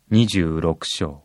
26章。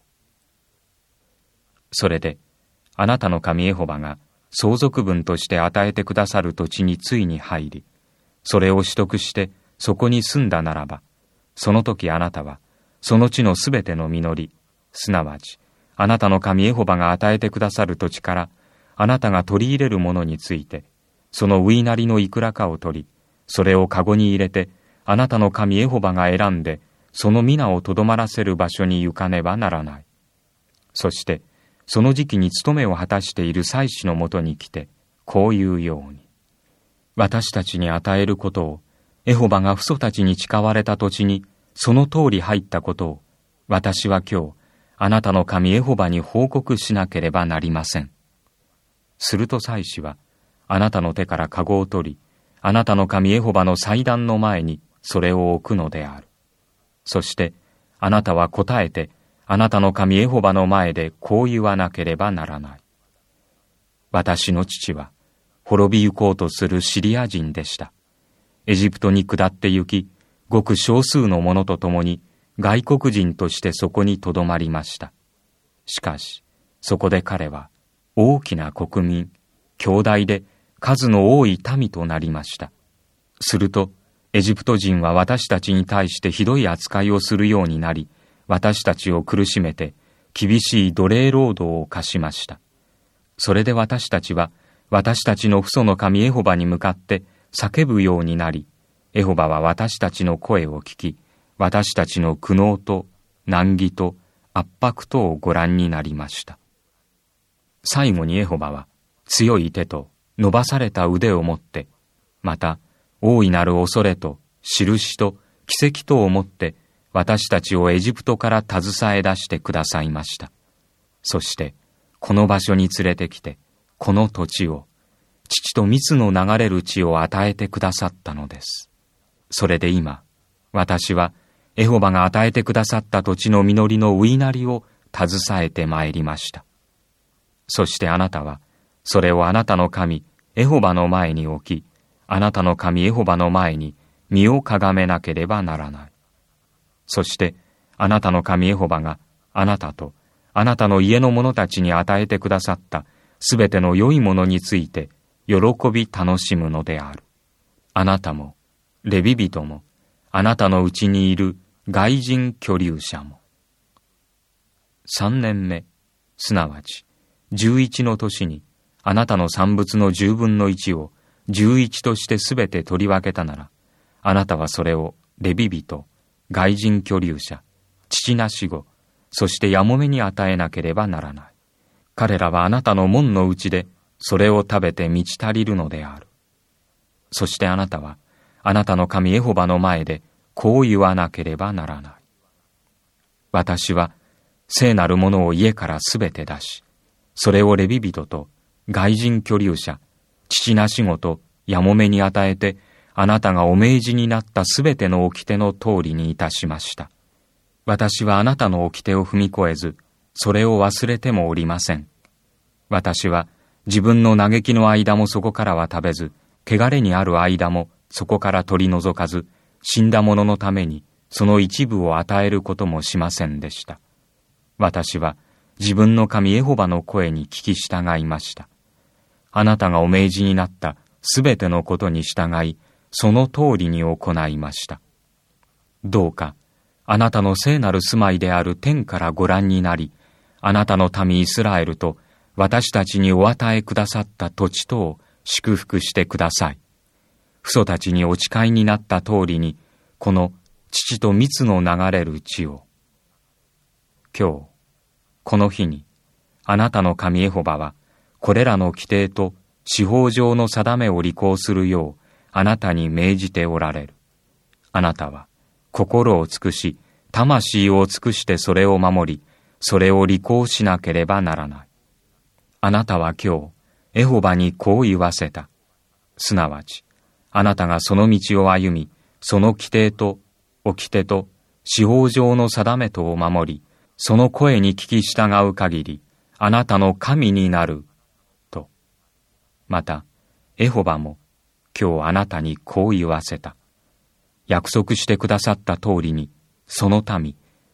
それで、あなたの神エホバが相続分として与えてくださる土地についに入り、それを取得してそこに住んだならば、その時あなたは、その地のすべての実り、すなわち、あなたの神エホバが与えてくださる土地から、あなたが取り入れるものについて、そのウイナリのいくらかを取り、それをかごに入れて、あなたの神エホバが選んで、その皆をとどまらせる場所に行かねばならない。そして、その時期に務めを果たしている祭司のもとに来て、こういうように。私たちに与えることを、エホバが父祖たちに誓われた土地に、その通り入ったことを、私は今日、あなたの神エホバに報告しなければなりません。すると祭司は、あなたの手からかごを取り、あなたの神エホバの祭壇の前にそれを置くのである。そして、あなたは答えて、あなたの神エホバの前でこう言わなければならない。私の父は、滅びゆこうとするシリア人でした。エジプトに下って行き、ごく少数の者と共に外国人としてそこにとどまりました。しかし、そこで彼は大きな国民、兄弟で数の多い民となりました。すると、エジプト人は私たちに対してひどい扱いをするようになり、私たちを苦しめて厳しい奴隷労働を課しました。それで私たちは私たちの父祖の神エホバに向かって叫ぶようになり、エホバは私たちの声を聞き、私たちの苦悩と難儀と圧迫とをご覧になりました。最後にエホバは強い手と伸ばされた腕を持って、また大いなる恐れと印と奇跡とをもって私たちをエジプトから携え出してくださいました。そしてこの場所に連れてきて、この土地を、乳と蜜の流れる地を与えてくださったのです。それで今、私はエホバが与えてくださった土地の実りのウイナリを携えてまいりました。そしてあなたは、それをあなたの神、エホバの前に置き、あなたの神エホバの前に身をかがめなければならない。そして、あなたの神エホバがあなたとあなたの家の者たちに与えてくださったすべての良いものについて喜び楽しむのである。あなたも、レビ人も、あなたのうちにいる外人居留者も。3年目、すなわち11の年に、あなたの産物の10分の1を11としてすべて取り分けたなら、あなたはそれをレビ人、外人居留者、父なし子、そしてやもめに与えなければならない。彼らはあなたの門のうちで、それを食べて満ち足りるのである。そしてあなたは、あなたの神エホバの前で、こう言わなければならない。私は、聖なるものを家からすべて出し、それをレビ人と外人居留者、父なし子とやもめに与えて、あなたがお命じになったすべての掟の通りにいたしました。私はあなたの掟を踏み越えず、それを忘れてもおりません。私は自分の嘆きの間もそこからは食べず、汚れにある間もそこから取り除かず、死んだ者のためにその一部を与えることもしませんでした。私は自分の神エホバの声に聞き従いました。あなたがお命じになったすべてのことに従い、その通りに行いました。どうか、あなたの聖なる住まいである天からご覧になり、あなたの民イスラエルと私たちにお与えくださった土地とを祝福してください。父祖たちにお誓いになった通りに、この乳と蜜の流れる地を。今日、この日に、あなたの神エホバは、これらの規定と司法上の定めを履行するよう、あなたに命じておられる。あなたは、心を尽くし、魂を尽くしてそれを守り、それを履行しなければならない。あなたは今日、エホバにこう言わせた。すなわち、あなたがその道を歩み、その規定と、掟と、司法上の定めとを守り、その声に聞き従う限り、あなたの神になる、と。また、エホバも、今日あなたにこう言わせた。約束してくださった通りに、その民、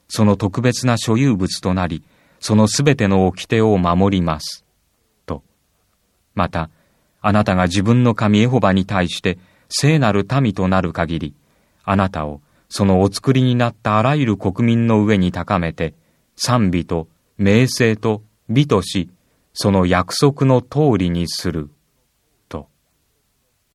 その特別な所有物となり、そのすべての掟を守ります。と。また、あなたが自分の神エホバに対して聖なる民となる限り、あなたをそのお作りになったあらゆる国民の上に高めて、賛美と名声と美とし、その約束の通りにする。